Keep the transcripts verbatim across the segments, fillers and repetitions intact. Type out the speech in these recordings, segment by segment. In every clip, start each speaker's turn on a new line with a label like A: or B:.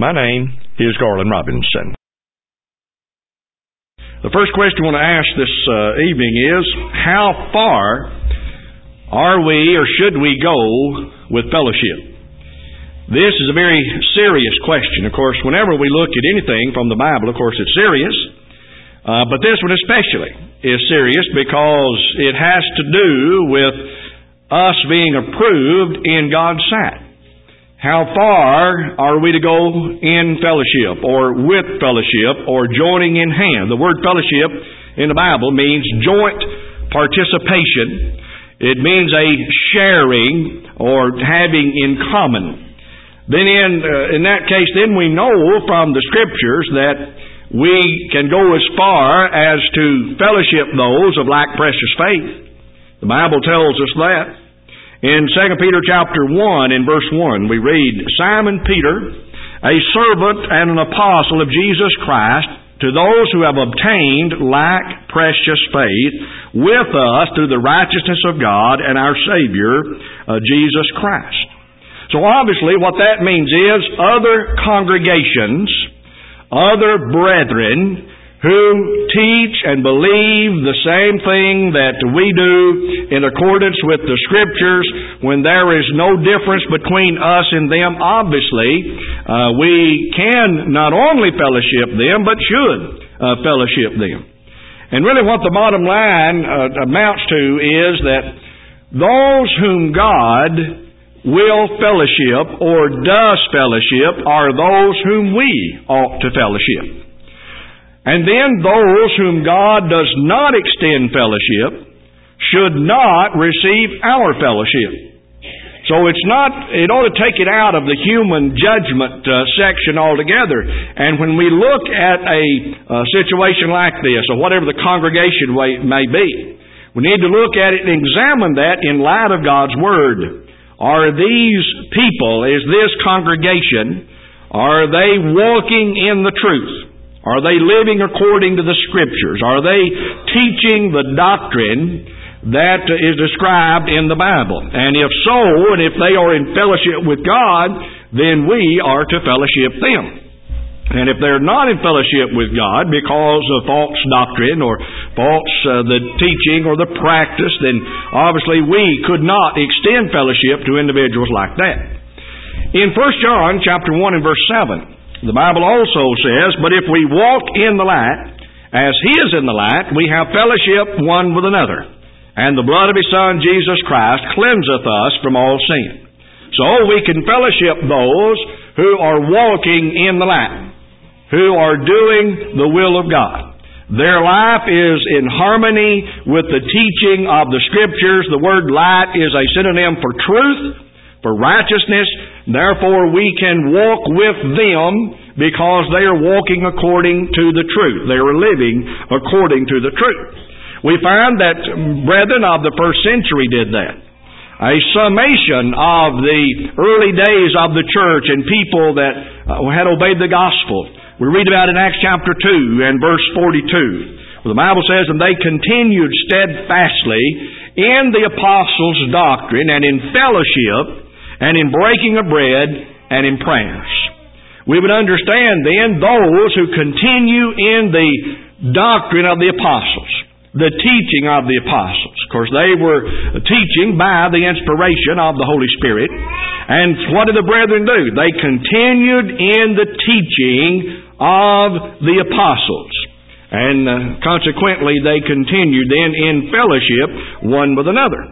A: My name is Garland Robinson. The first question I want to ask this uh, evening is, how far are we or should we go with fellowship? This is a very serious question. Of course, whenever we look at anything from the Bible, of course, it's serious. Uh, but this one especially is serious because it has to do with us being approved in God's sight. How far are we to go in fellowship or with fellowship or joining in hand? The word fellowship in the Bible means joint participation. It means a sharing or having in common. Then in, uh, in that case, then we know from the Scriptures that we can go as far as to fellowship those of like precious faith. The Bible tells us that. In Second Peter chapter one, in verse one, we read, Simon Peter, a servant and an apostle of Jesus Christ, to those who have obtained like precious faith with us through the righteousness of God and our Savior, uh, Jesus Christ. So obviously what that means is other congregations, other brethren, who teach and believe the same thing that we do in accordance with the Scriptures, when there is no difference between us and them, obviously, uh, we can not only fellowship them, but should uh, fellowship them. And really what the bottom line uh, amounts to is that those whom God will fellowship or does fellowship are those whom we ought to fellowship. And then those whom God does not extend fellowship should not receive our fellowship. So it's not, it ought to take it out of the human judgment uh, section altogether. And when we look at a uh, situation like this, or whatever the congregation may be, we need to look at it and examine that in light of God's Word. Are these people, is this congregation, are they walking in the truth? Are they living according to the Scriptures? Are they teaching the doctrine that is described in the Bible? And if so, and if they are in fellowship with God, then we are to fellowship them. And if they're not in fellowship with God because of false doctrine or false uh, the teaching or the practice, then obviously we could not extend fellowship to individuals like that. In First John chapter one and verse seven, the Bible also says, But if we walk in the light, as He is in the light, we have fellowship one with another. And the blood of His Son, Jesus Christ, cleanseth us from all sin. So we can fellowship those who are walking in the light, who are doing the will of God. Their life is in harmony with the teaching of the Scriptures. The word light is a synonym for truth, for righteousness. Therefore we can walk with them because they are walking according to the truth. They are living according to the truth. We find that brethren of the first century did that. A summation of the early days of the church and people that had obeyed the gospel. We read about in Acts chapter two and verse forty-two. Where the Bible says, And they continued steadfastly in the apostles' doctrine and in fellowship, and in breaking of bread, and in prayers. We would understand then those who continue in the doctrine of the apostles, the teaching of the apostles. Of course, they were teaching by the inspiration of the Holy Spirit. And what did the brethren do? They continued in the teaching of the apostles. And uh, consequently, they continued then in fellowship one with another.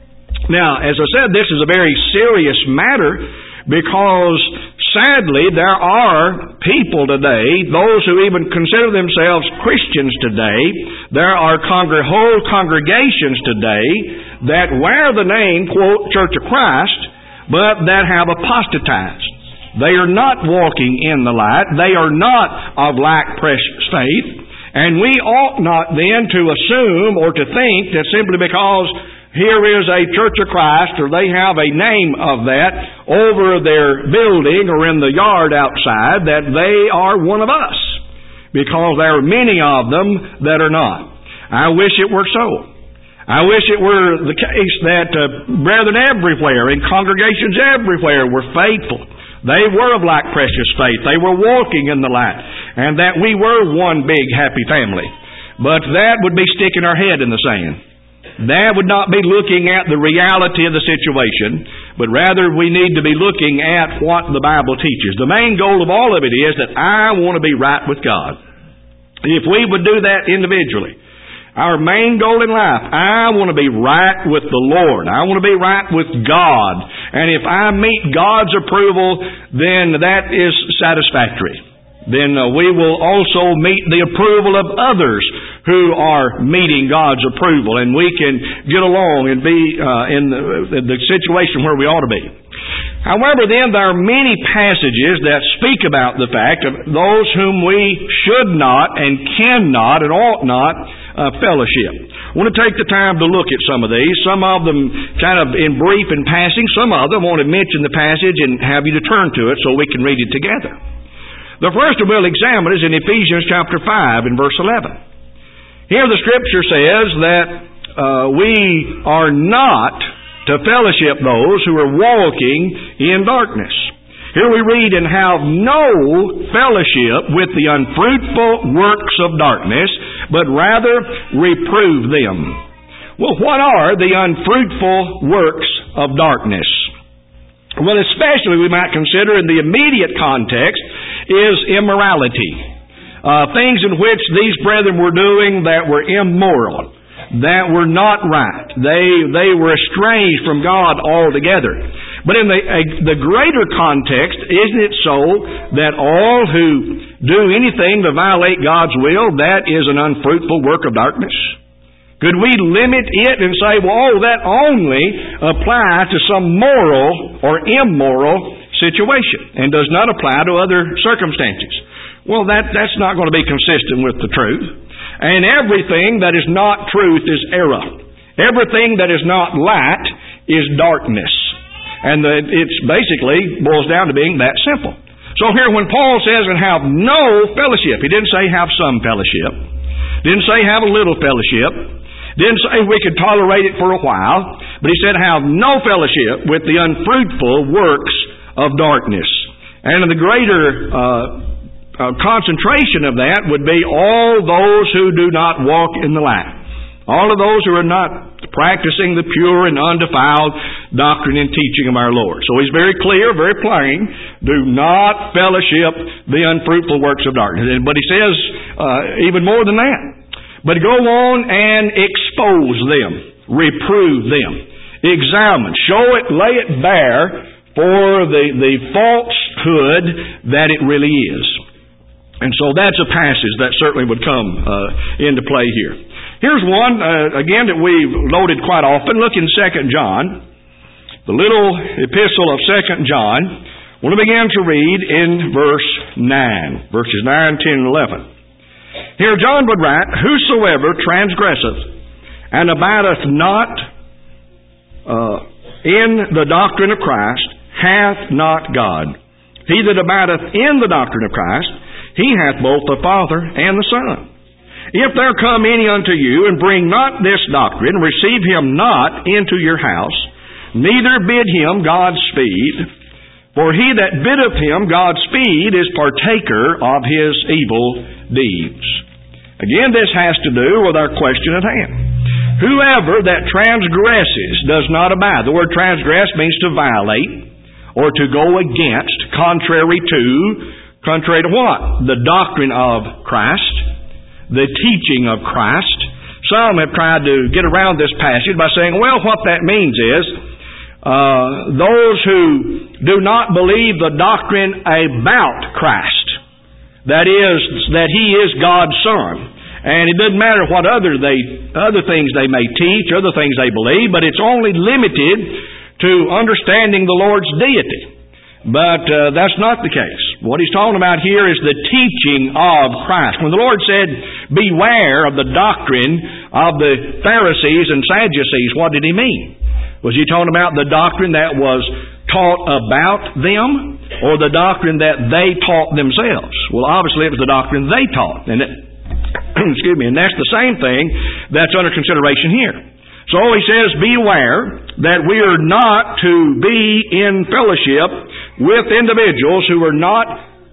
A: Now, as I said, this is a very serious matter because sadly there are people today, those who even consider themselves Christians today, there are congr- whole congregations today that wear the name, quote, Church of Christ, but that have apostatized. They are not walking in the light. They are not of like precious faith. And we ought not then to assume or to think that simply because here is a Church of Christ, or they have a name of that over their building or in the yard outside, that they are one of us. Because there are many of them that are not. I wish it were so. I wish it were the case that uh, brethren everywhere, in congregations everywhere, were faithful. They were of like precious faith. They were walking in the light. And that we were one big happy family. But that would be sticking our head in the sand. That would not be looking at the reality of the situation, but rather we need to be looking at what the Bible teaches. The main goal of all of it is that I want to be right with God. If we would do that individually, our main goal in life, I want to be right with the Lord. I want to be right with God. And if I meet God's approval, then that is satisfactory. Then uh, we will also meet the approval of others who are meeting God's approval. And we can get along and be uh, in the, the situation where we ought to be. However, then, there are many passages that speak about the fact of those whom we should not and cannot and ought not uh, fellowship. I want to take the time to look at some of these. Some of them kind of in brief and passing. Some of them I want to mention the passage and have you to turn to it so we can read it together. The first we'll examine is in Ephesians chapter five and verse eleven. Here the Scripture says that uh, we are not to fellowship those who are walking in darkness. Here we read, and have no fellowship with the unfruitful works of darkness, but rather reprove them. Well, what are the unfruitful works of darkness? Well, especially we might consider in the immediate context is immorality. Uh, things in which these brethren were doing that were immoral, that were not right. They they were estranged from God altogether. But in the a, the greater context, isn't it so that all who do anything to violate God's will, that is an unfruitful work of darkness? Could we limit it and say, well, oh, that only applies to some moral or immoral situation and does not apply to other circumstances? Well, that, that's not going to be consistent with the truth. And everything that is not truth is error. Everything that is not light is darkness. And the, it's basically boils down to being that simple. So here when Paul says, and have no fellowship, he didn't say have some fellowship. Didn't say have a little fellowship. Didn't say we could tolerate it for a while. But he said have no fellowship with the unfruitful works of darkness. And the greater uh, uh, concentration of that would be all those who do not walk in the light. All of those who are not practicing the pure and undefiled doctrine and teaching of our Lord. So he's very clear, very plain. Do not fellowship the unfruitful works of darkness. But he says uh, even more than that. But go on and expose them. Reprove them. Examine. Show it, lay it bare for the, the falsehood that it really is. And so that's a passage that certainly would come uh, into play here. Here's one, uh, again, that we've loaded quite often. Look in Second John, the little epistle of Second John. We'll begin to read in verse nine, verses nine, ten, and eleven. Here John would write, whosoever transgresseth and abideth not uh, in the doctrine of Christ hath not God. He that abideth in the doctrine of Christ, he hath both the Father and the Son. If there come any unto you, and bring not this doctrine, receive him not into your house, neither bid him Godspeed. For he that biddeth him Godspeed is partaker of his evil deeds. Again, this has to do with our question at hand. Whoever that transgresses does not abide. The word transgress means to violate, or to go against, contrary to, contrary to what? The doctrine of Christ. The teaching of Christ. Some have tried to get around this passage by saying, well, what that means is uh, those who do not believe the doctrine about Christ. That is, that He is God's Son. And it doesn't matter what other they, other things they may teach, other things they believe, but it's only limited to understanding the Lord's deity. But uh, that's not the case. What he's talking about here is the teaching of Christ. When the Lord said, beware of the doctrine of the Pharisees and Sadducees, what did he mean? Was he talking about the doctrine that was taught about them, or the doctrine that they taught themselves? Well, obviously it was the doctrine they taught. And it, excuse me, and that's the same thing that's under consideration here. So he says, beware that we are not to be in fellowship with individuals who are not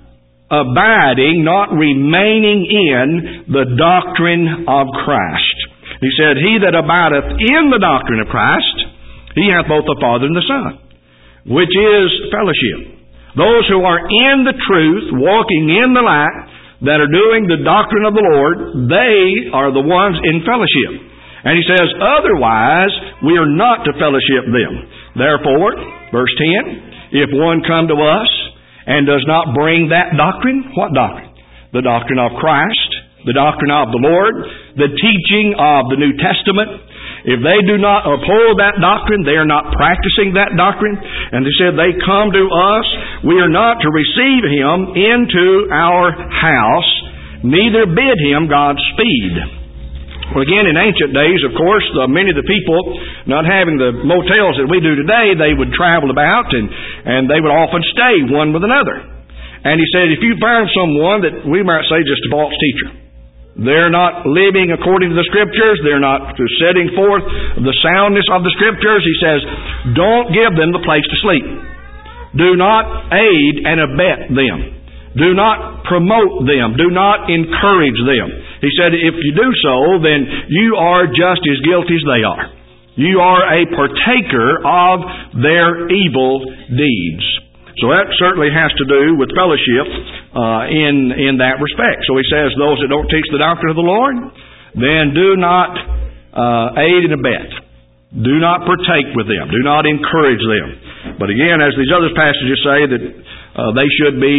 A: abiding, not remaining in the doctrine of Christ. He said, He that abideth in the doctrine of Christ, he hath both the Father and the Son, which is fellowship. Those who are in the truth, walking in the light, that are doing the doctrine of the Lord, they are the ones in fellowship. And he says, otherwise, we are not to fellowship them. Therefore, verse ten, if one come to us and does not bring that doctrine, what doctrine? The doctrine of Christ, the doctrine of the Lord, the teaching of the New Testament. If they do not uphold that doctrine, they are not practicing that doctrine. And they said they come to us, we are not to receive him into our house, neither bid him Godspeed. Well, again, in ancient days, of course, the, many of the people, not having the motels that we do today, they would travel about and, and they would often stay one with another. And he said, if you found someone that we might say just a false teacher, they're not living according to the Scriptures, they're not setting forth the soundness of the Scriptures, he says, don't give them the place to sleep. Do not aid and abet them. Do not promote them. Do not encourage them. He said, if you do so, then you are just as guilty as they are. You are a partaker of their evil deeds. So that certainly has to do with fellowship uh, in in that respect. So he says, those that don't teach the doctrine of the Lord, then do not uh, aid and abet. Do not partake with them. Do not encourage them. But again, as these other passages say, that uh, they should be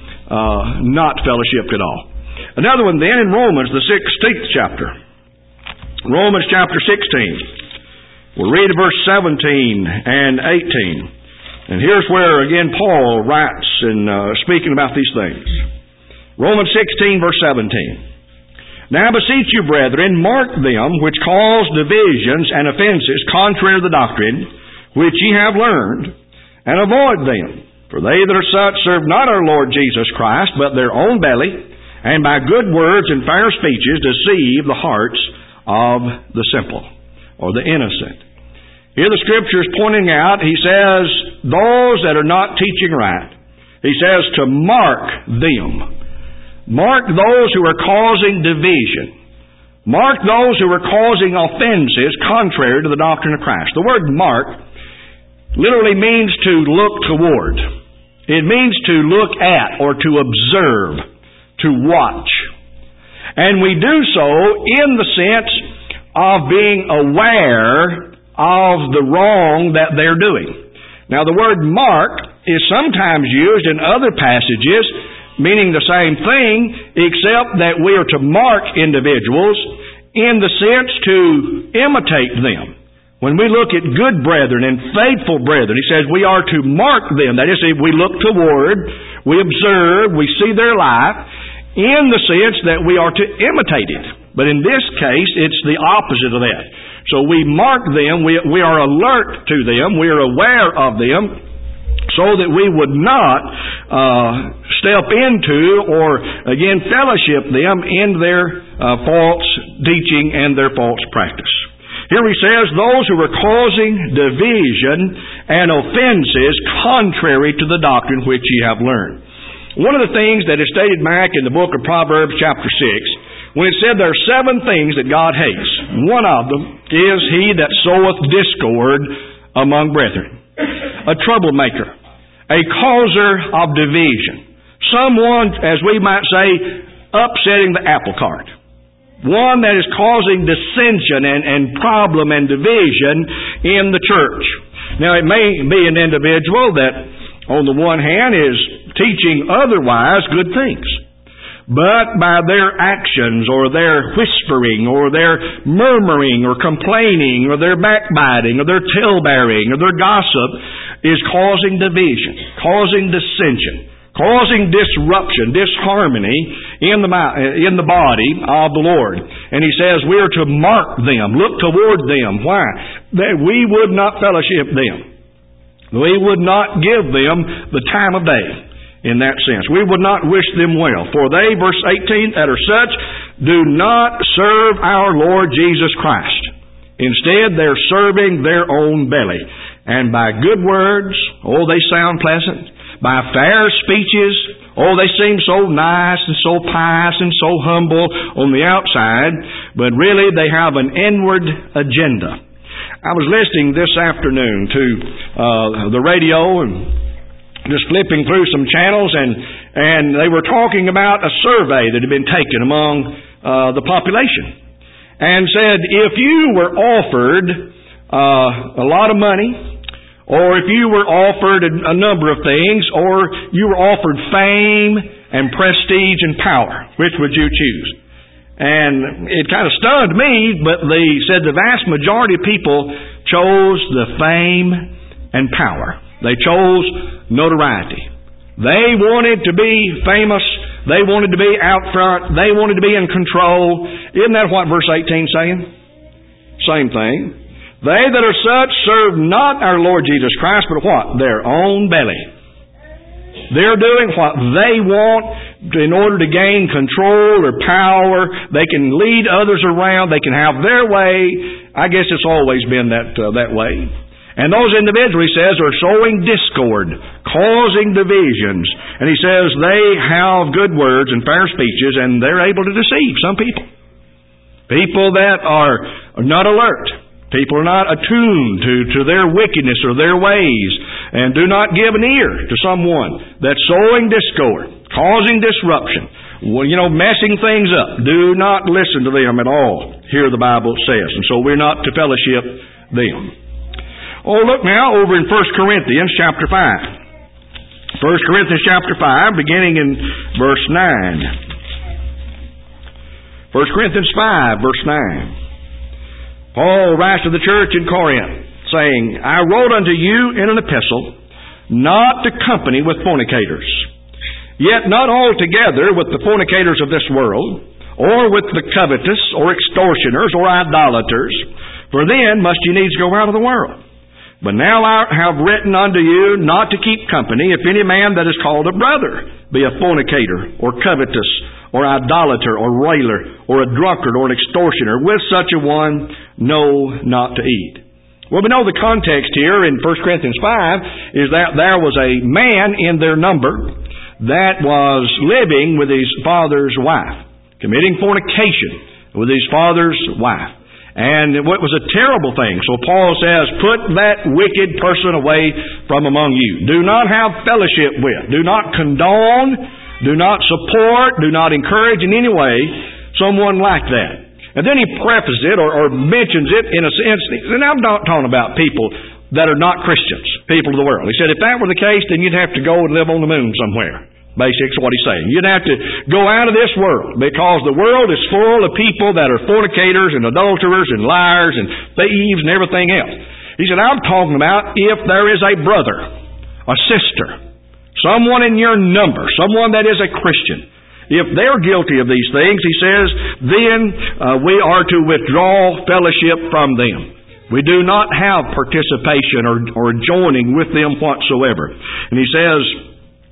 A: uh, not fellowshiped at all. Another one then in Romans, the sixteenth chapter. Romans chapter sixteen. We'll read verse seventeen and eighteen. And here's where, again, Paul writes in uh, speaking about these things. Romans sixteen, verse seventeen. Now beseech you, brethren, mark them which cause divisions and offenses contrary to the doctrine which ye have learned, and avoid them. For they that are such serve not our Lord Jesus Christ, but their own belly, and by good words and fair speeches deceive the hearts of the simple, or the innocent. Here the Scripture is pointing out, he says, those that are not teaching right, he says to mark them. Mark those who are causing division. Mark those who are causing offenses contrary to the doctrine of Christ. The word mark literally means to look toward. It means to look at or to observe, to watch. And we do so in the sense of being aware of the wrong that they're doing. Now the word mark is sometimes used in other passages meaning the same thing, except that we are to mark individuals in the sense to imitate them. When we look at good brethren and faithful brethren, he says we are to mark them. That is, we look toward, we observe, we see their life in the sense that we are to imitate it. But in this case, it's the opposite of that. So we mark them, we, we are alert to them, we are aware of them, so that we would not uh, step into or, again, fellowship them in their uh, false teaching and their false practice. Here he says, those who are causing division and offenses contrary to the doctrine which ye have learned. One of the things that is stated back in the book of Proverbs chapter six, when it said there are seven things that God hates, one of them is he that soweth discord among brethren. A troublemaker, a causer of division, someone, as we might say, upsetting the apple cart. One that is causing dissension and, and problem and division in the church. Now, it may be an individual that, on the one hand, is teaching otherwise good things. But by their actions or their whispering or their murmuring or complaining or their backbiting or their tale-bearing or their gossip is causing division, causing dissension, causing disruption, disharmony in the in the body of the Lord. And he says we are to mark them, look toward them. Why? That we would not fellowship them. We would not give them the time of day. In that sense, we would not wish them well. For they, verse eighteen, that are such, do not serve our Lord Jesus Christ. Instead, they're serving their own belly. And by good words, oh, they sound pleasant. by fair speeches. Oh, they seem so nice and so pious and so humble on the outside, but really they have an inward agenda. I was listening this afternoon to uh, the radio and just flipping through some channels, and, and they were talking about a survey that had been taken among uh, the population, and said if you were offered uh, a lot of money, or if you were offered a number of things, or you were offered fame and prestige and power, which would you choose? And it kind of stunned me, but they said the vast majority of people chose the fame and power. They chose notoriety. They wanted to be famous. They wanted to be out front. They wanted to be in control. Isn't that what verse eighteen is saying? Same thing. They that are such serve not our Lord Jesus Christ, but what? Their own belly. They're doing what they want in order to gain control or power. They can lead others around. They can have their way. I guess it's always been that uh, that way. And those individuals, he says, are sowing discord, causing divisions. And he says they have good words and fair speeches, and they're able to deceive some people. People that are not alert. People are not attuned to, to their wickedness or their ways, and do not give an ear to someone that's sowing discord, causing disruption, well, you know, messing things up. Do not listen to them at all, here the Bible says. And so we're not to fellowship them. Oh, look now over in First Corinthians chapter five. First Corinthians chapter five, beginning in verse nine. First Corinthians five, verse nine. Paul writes to the church in Corinth, saying, I wrote unto you in an epistle, not to company with fornicators, yet not altogether with the fornicators of this world, or with the covetous, or extortioners, or idolaters, for then must ye needs go out of the world. But now I have written unto you not to keep company, if any man that is called a brother be a fornicator, or covetous, or idolater, or railer, or a drunkard, or an extortioner. With such a one, know not to eat. Well, we know the context here in First Corinthians five is that there was a man in their number that was living with his father's wife, committing fornication with his father's wife. And it was a terrible thing. So Paul says, put that wicked person away from among you. Do not have fellowship with. Do not condone. Do not support. Do not encourage in any way someone like that. And then he prefaces it or, or mentions it in a sense. And I'm not talking about people that are not Christians, people of the world. He said if that were the case, then you'd have to go and live on the moon somewhere. Basically, is what he's saying. You'd have to go out of this world, because the world is full of people that are fornicators and adulterers and liars and thieves and everything else. He said, I'm talking about if there is a brother, a sister, someone in your number, someone that is a Christian. If they're guilty of these things, he says, then uh, we are to withdraw fellowship from them. We do not have participation or, or joining with them whatsoever. And he says,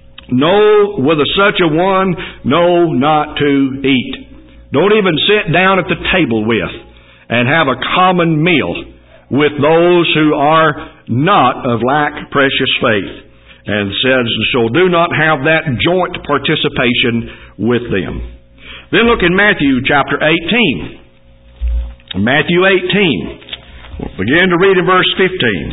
A: no, with a such a one, no, not to eat. Don't even sit down at the table with and have a common meal with those who are not of like precious faith. And says, so do not have that joint participation with them. Then look in Matthew chapter eighteen. Matthew eighteen. We'll begin to read in verse fifteen.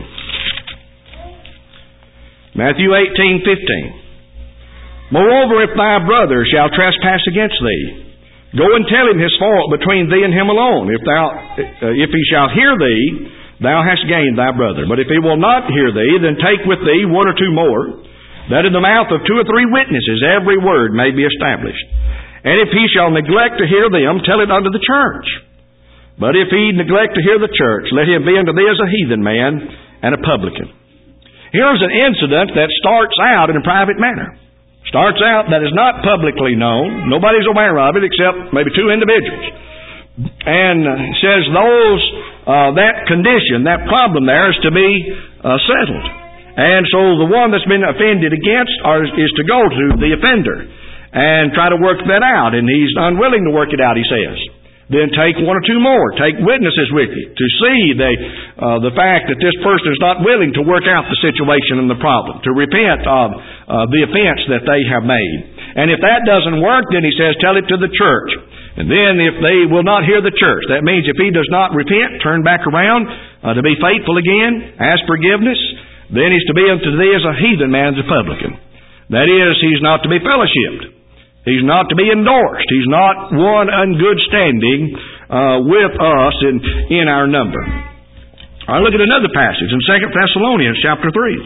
A: Matthew eighteen, fifteen. Moreover, if thy brother shall trespass against thee, go and tell him his fault between thee and him alone. If thou, uh, if he shall hear thee, thou hast gained thy brother. But if he will not hear thee, then take with thee one or two more, that in the mouth of two or three witnesses every word may be established. And if he shall neglect to hear them, tell it unto the church. But if he neglect to hear the church, let him be unto thee as a heathen man and a publican. Here's an incident that starts out in a private manner. Starts out that is not publicly known. Nobody's aware of it except maybe two individuals. And says those uh, that condition, that problem there is to be uh, settled. And so the one that's been offended against are, is to go to the offender and try to work that out. And he's unwilling to work it out, he says. then take one or two more. Take witnesses with you to see the, uh, the fact that this person is not willing to work out the situation and the problem, to repent of uh, the offense that they have made. And if that doesn't work, then he says, tell it to the church. And then if they will not hear the church, that means if he does not repent, turn back around uh, to be faithful again, ask forgiveness, then he's to be unto thee as a heathen man, as a publican. That is, he's not to be fellowshipped. He's not to be endorsed. He's not one in good standing uh, with us in, in our number. All right, look at another passage in Second Thessalonians chapter three.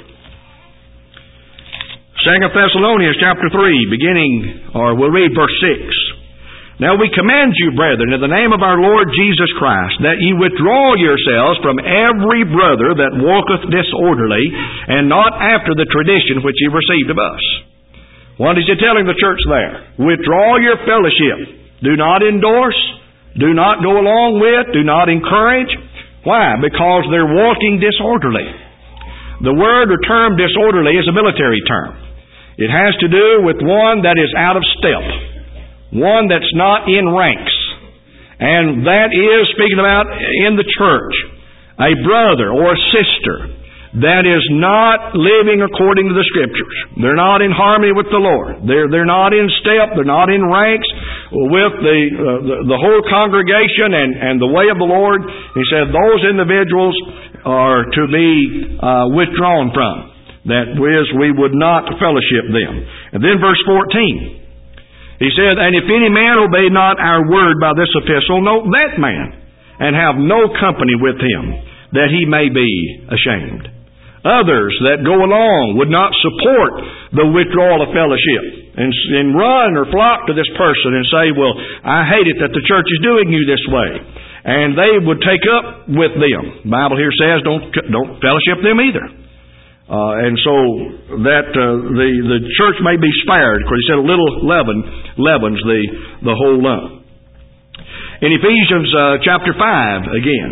A: Second Thessalonians chapter three, beginning, or we'll read verse six. Now we command you, brethren, in the name of our Lord Jesus Christ, that ye withdraw yourselves from every brother that walketh disorderly, and not after the tradition which ye received of us. What is he telling the church there? Withdraw your fellowship. Do not endorse. Do not go along with. Do not encourage. Why? Because they're walking disorderly. The word or term disorderly is a military term. It has to do with one that is out of step. One that's not in ranks. And that is, speaking about in the church, a brother or a sister that is not living according to the Scriptures. They're not in harmony with the Lord. They're, they're not in step. They're not in ranks with the, uh, the, the whole congregation and, and the way of the Lord. He said those individuals are to be uh, withdrawn from. That is, we would not fellowship them. And then verse fourteen. He said, and if any man obey not our word by this epistle, note that man, and have no company with him, that he may be ashamed. Others that go along would not support the withdrawal of fellowship and, and run or flock to this person and say, well, I hate it that the church is doing you this way. And they would take up with them. The Bible here says don't, don't fellowship them either. Uh, and so that uh, the, the church may be spared, because he said a little leaven leavens the, the whole lump. In Ephesians uh, chapter five, again,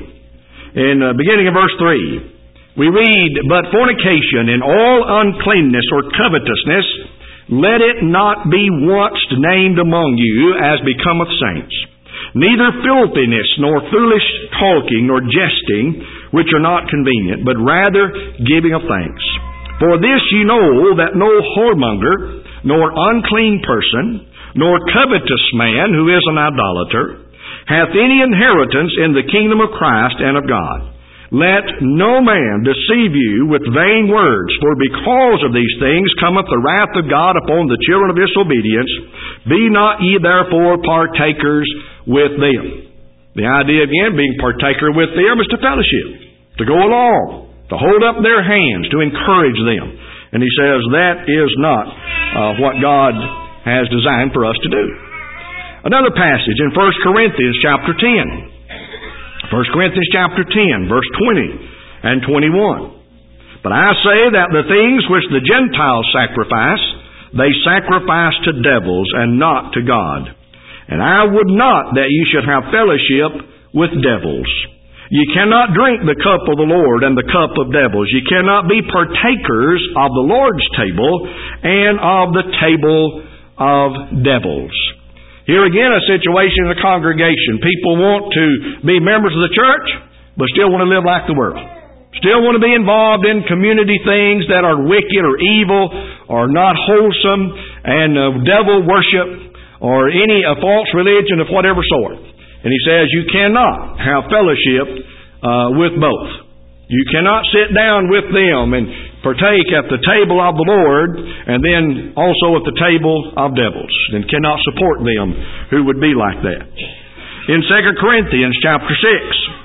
A: in uh, beginning of verse three, we read, but fornication and all uncleanness or covetousness, let it not be once named among you as becometh saints. Neither filthiness, nor foolish talking, nor jesting, which are not convenient, but rather giving of thanks. For this ye know, that no whoremonger, nor unclean person, nor covetous man, who is an idolater, hath any inheritance in the kingdom of Christ and of God. Let no man deceive you with vain words, for because of these things cometh the wrath of God upon the children of disobedience. Be not ye therefore partakers with them. The idea again, being partaker with them, is to fellowship, to go along, to hold up their hands, to encourage them. And he says that is not uh, what God has designed for us to do. Another passage in First Corinthians chapter ten. First Corinthians chapter ten, verse twenty and twenty-one. But I say that the things which the Gentiles sacrifice, they sacrifice to devils and not to God. And I would not that ye should have fellowship with devils. Ye cannot drink the cup of the Lord and the cup of devils. Ye cannot be partakers of the Lord's table and of the table of devils. Here again, a situation in the congregation. People want to be members of the church, but still want to live like the world. Still want to be involved in community things that are wicked or evil or not wholesome and uh, devil worship or any uh, false religion of whatever sort. And he says you cannot have fellowship uh, with both. You cannot sit down with them and partake at the table of the Lord and then also at the table of devils, and cannot support them who would be like that. In Second Corinthians chapter six,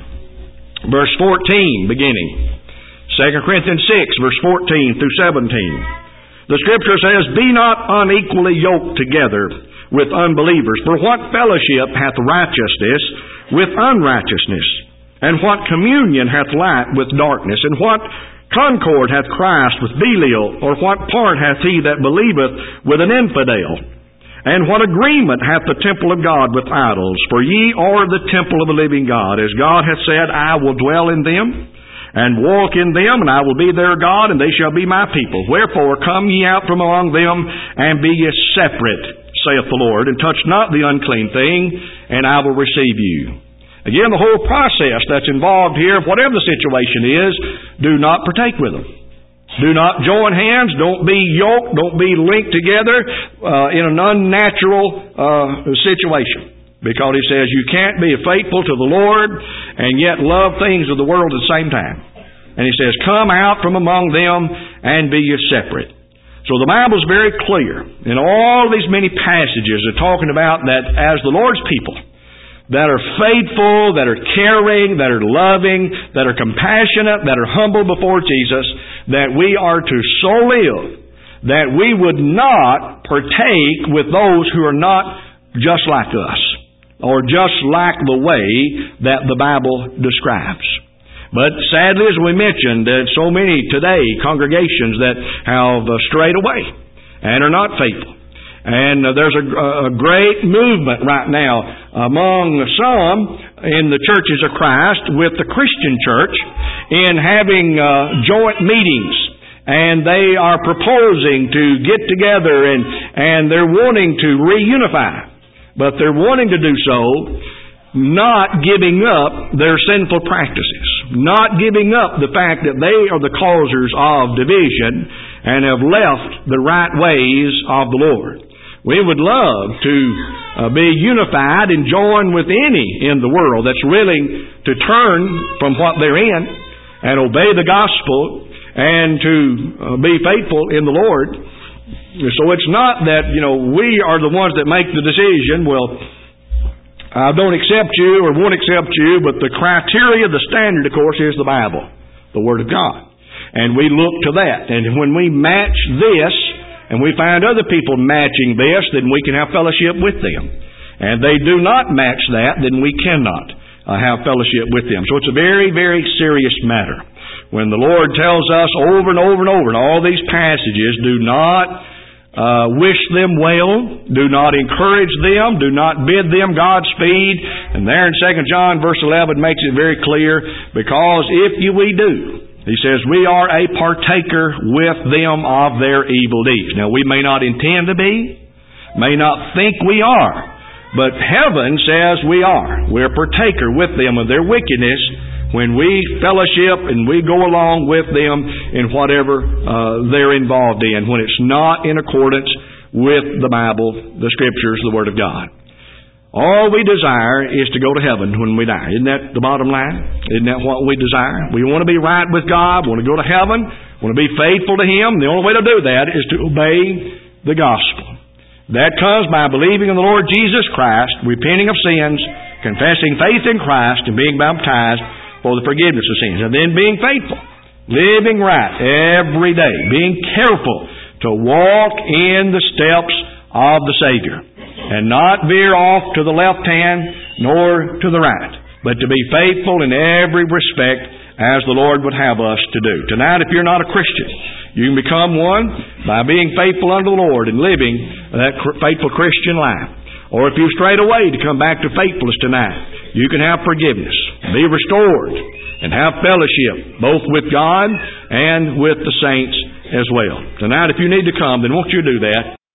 A: verse fourteen, beginning. Second Corinthians six, verse fourteen through seventeen. The Scripture says, be not unequally yoked together with unbelievers. For what fellowship hath righteousness with unrighteousness? And what communion hath light with darkness? And what concord hath Christ with Belial? Or what part hath he that believeth with an infidel? And what agreement hath the temple of God with idols? For ye are the temple of the living God. As God hath said, I will dwell in them, and walk in them, and I will be their God, and they shall be my people. Wherefore come ye out from among them, and be ye separate, saith the Lord, and touch not the unclean thing, and I will receive you. Again, the whole process that's involved here, whatever the situation is, do not partake with them. Do not join hands. Don't be yoked. Don't be linked together uh, in an unnatural uh, situation. Because he says you can't be faithful to the Lord and yet love things of the world at the same time. And he says, come out from among them and be ye separate. So the Bible's very clear. In all these many passages are talking about that as the Lord's people, that are faithful, that are caring, that are loving, that are compassionate, that are humble before Jesus, that we are to so live that we would not partake with those who are not just like us, or just like the way that the Bible describes. But sadly, as we mentioned, uh, so many today congregations that have uh, strayed away and are not faithful. And uh, there's a, a great movement right now among some in the churches of Christ with the Christian church in having uh, joint meetings. And they are proposing to get together and, and they're wanting to reunify. But they're wanting to do so not giving up their sinful practices, not giving up the fact that they are the causers of division and have left the right ways of the Lord. We would love to uh, be unified and join with any in the world that's willing to turn from what they're in and obey the gospel and to uh, be faithful in the Lord. So it's not that, you know, we are the ones that make the decision, well, I don't accept you or won't accept you, but the criteria, the standard, of course, is the Bible, the Word of God. And we look to that. And when we match this, and we find other people matching this, then we can have fellowship with them. And they do not match that, then we cannot uh, have fellowship with them. So it's a very, very serious matter. When the Lord tells us over and over and over in all these passages, do not Uh, wish them well. Do not encourage them. Do not bid them Godspeed. And there in Second John verse eleven makes it very clear, because if you, we do, he says, we are a partaker with them of their evil deeds. Now, we may not intend to be, may not think we are, but heaven says we are. We're a partaker with them of their wickedness when we fellowship and we go along with them in whatever uh, they're involved in, when it's not in accordance with the Bible, the Scriptures, the Word of God. All we desire is to go to heaven when we die. Isn't that the bottom line? Isn't that what we desire? We want to be right with God, want to go to heaven, want to be faithful to Him. The only way to do that is to obey the gospel. That comes by believing in the Lord Jesus Christ, repenting of sins, confessing faith in Christ, and being baptized for the forgiveness of sins. And then being faithful, living right every day, being careful to walk in the steps of the Savior, and not veer off to the left hand nor to the right, but to be faithful in every respect as the Lord would have us to do. Tonight, if you're not a Christian, you can become one by being faithful unto the Lord and living that faithful Christian life. Or if you've strayed away, to come back to faithfulness tonight. You can have forgiveness, be restored, and have fellowship, both with God and with the saints as well. Tonight, if you need to come, then won't you do that?